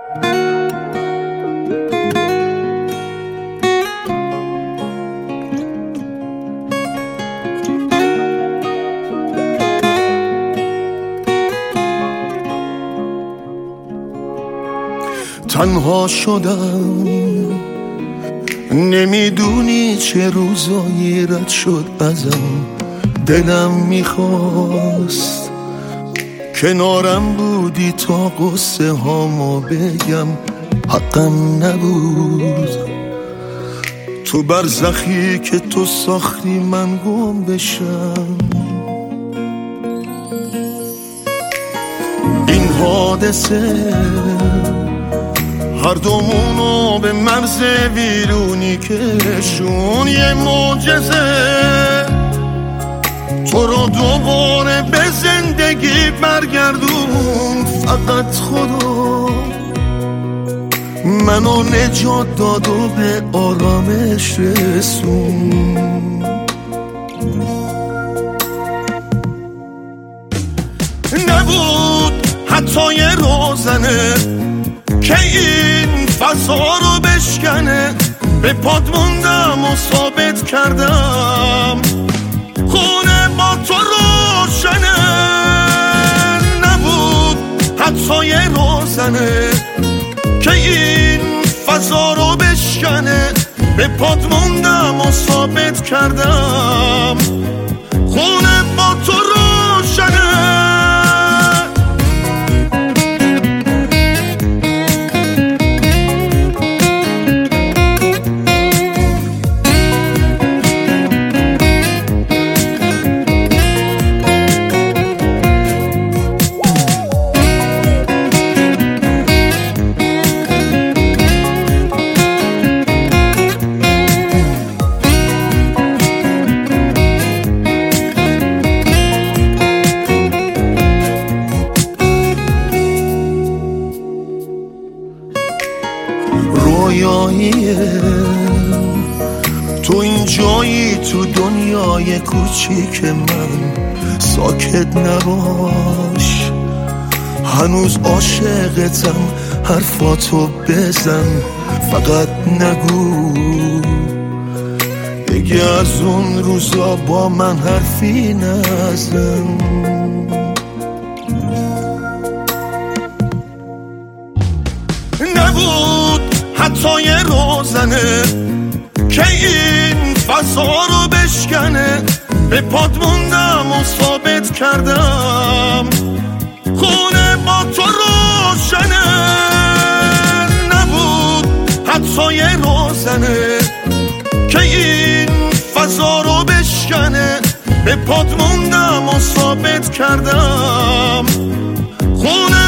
تنها شدم، نمیدونی چه روزایی رد شد ازم. دلم میخواست کنارم بودی تا قصه هامو بگم، حقم نبود تو برزخی که تو ساختی من گم بشم. این حادثه هر دومونو به مرز ویرونی کشون، یه معجزه تو رو دوباره به زندگی برگردون. فقط خدا منو نجات داد و به آرامش رسون. نبود حتی یه روزنه که این فضا رو بشکنه، به پات موندم و ثابت کردم خونه با تو روشنه. نبود حتی یه روزنه که این فضا رو بشکنه، به پات موندم و ثابت کردم خونه با تو روشنه. رویاییه تو این جایی تو دنیای کوچیک من، ساکت نباش هنوز عاشقتم، حرفاتو بزن فقط نگو دیگه از اون روزا با من حرفی نزن. نبود حتی یه روزنه که این فضا رو بشکنه، به پات موندم و ثابت کردم خونه با تو روشنه. نبود حتی یه روزنه که این فضا رو بشکنه، به پات موندم و ثابت کردم خونه